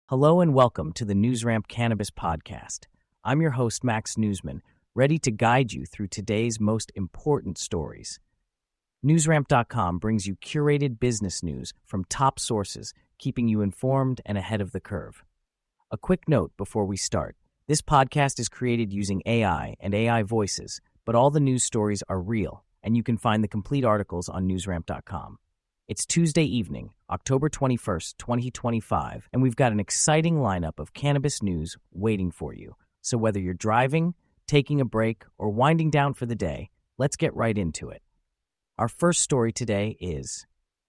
Hello and welcome to the NewsRamp Cannabis Podcast. I'm your host, Max Newsman, ready to guide you through today's most important stories. NewsRamp.com brings you curated business news from top sources, keeping you informed and ahead of the curve. A quick note before we start. This podcast is created using AI and AI voices, but all the news stories are real, and you can find the complete articles on NewsRamp.com. It's Tuesday evening, October 21st, 2025, and we've got an exciting lineup of cannabis news waiting for you. So whether you're driving, taking a break, or winding down for the day, let's get right into it. Our first story today is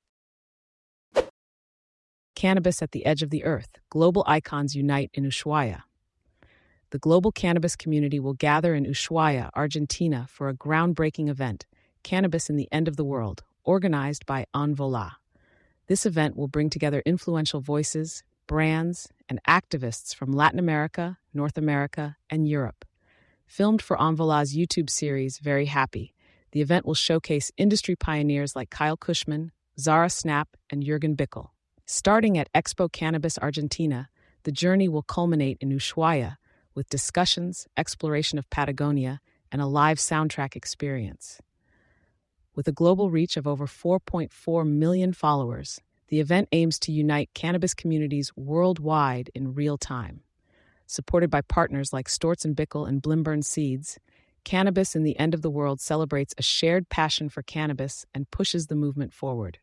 Cannabis at the Edge of the Earth. Global icons unite in Ushuaia. The global cannabis community will gather in Ushuaia, Argentina, for a groundbreaking event, Cannabis in the End of the World, organized by Envola. This event will bring together influential voices, brands, and activists from Latin America, North America, and Europe. Filmed for Envola's YouTube series, Very Happy, the event will showcase industry pioneers like Kyle Kushman, Zara Snap, and Jürgen Bickel. Starting at Expo Cannabis Argentina, the journey will culminate in Ushuaia with discussions, exploration of Patagonia, and a live soundtrack experience. With a global reach of over 4.4 million followers, the event aims to unite cannabis communities worldwide in real time. Supported by partners like Storz & Bickel and Blimburn Seeds, Cannabis in the End of the World celebrates a shared passion for cannabis and pushes the movement forward.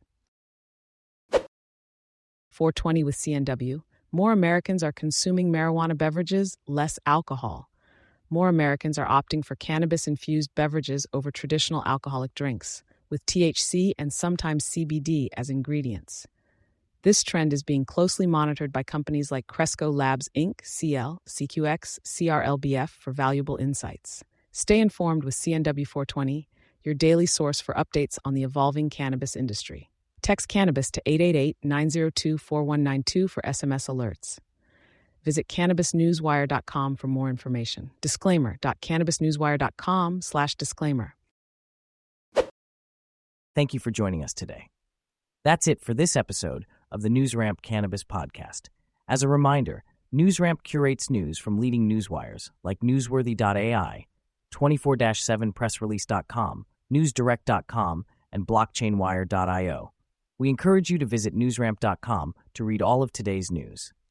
420 with CNW. More Americans are consuming marijuana beverages, less alcohol. More Americans are opting for cannabis-infused beverages over traditional alcoholic drinks, with THC and sometimes CBD as ingredients. This trend is being closely monitored by companies like Cresco Labs Inc., CL, CQX, CRLBF for valuable insights. Stay informed with CNW 420, your daily source for updates on the evolving cannabis industry. Text cannabis to 888-902-4192 for SMS alerts. Visit CannabisNewsWire.com for more information. Disclaimer.CannabisNewsWire.com/disclaimer. Thank you for joining us today. That's it for this episode of the NewsRamp Cannabis Podcast. As a reminder, NewsRamp curates news from leading newswires like Newsworthy.ai, 24/7pressrelease.com, NewsDirect.com, and BlockchainWire.io. We encourage you to visit NewsRamp.com to read all of today's news.